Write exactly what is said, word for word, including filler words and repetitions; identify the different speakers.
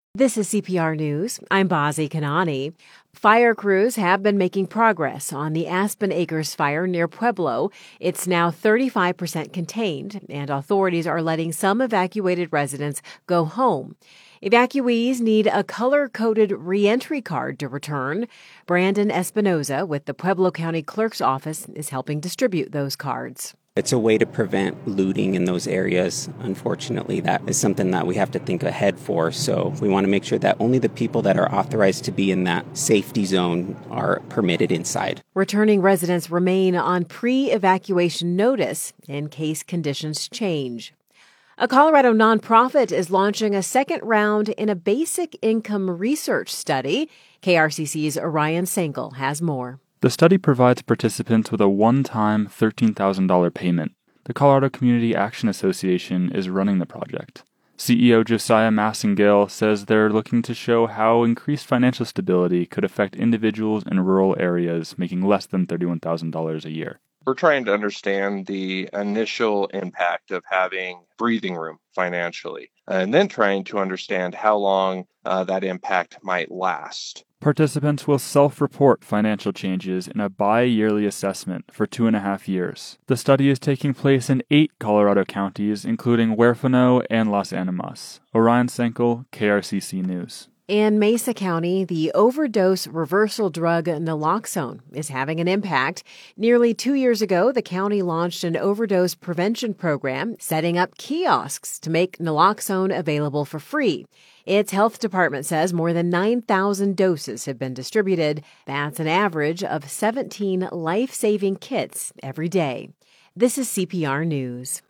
Speaker 1: This is C P R News. I'm Bazi Kanani. Fire crews have been making progress on the Aspen Acres fire near Pueblo. It's now thirty-five percent contained, and authorities are letting some evacuated residents go home. Evacuees need a color-coded reentry card to return. Brandon Espinoza with the Pueblo County Clerk's Office is helping distribute those cards.
Speaker 2: It's a way to prevent looting in those areas. Unfortunately, that is something that we have to think ahead for. So we want to make sure that only the people that are authorized to be in that safety zone are permitted inside.
Speaker 1: Returning residents remain on pre-evacuation notice in case conditions change. A Colorado nonprofit is launching a second round in a basic income research study. K R C C's Orion Sankel has more.
Speaker 3: The study provides participants with a one-time thirteen thousand dollars payment. The Colorado Community Action Association is running the project. C E O Josiah Massengale says they're looking to show how increased financial stability could affect individuals in rural areas making less than thirty-one thousand dollars a year.
Speaker 4: We're trying to understand the initial impact of having breathing room financially, and then trying to understand how long uh, that impact might last.
Speaker 3: Participants will self-report financial changes in a bi-yearly assessment for two and a half years. The study is taking place in eight Colorado counties, including Huerfano and Las Animas. Orion Sankel, K R C C News.
Speaker 1: In Mesa County, the overdose reversal drug naloxone is having an impact. Nearly two years ago, the county launched an overdose prevention program, setting up kiosks to make naloxone available for free. Its health department says more than nine thousand doses have been distributed. That's an average of seventeen life-saving kits every day. This is C P R News.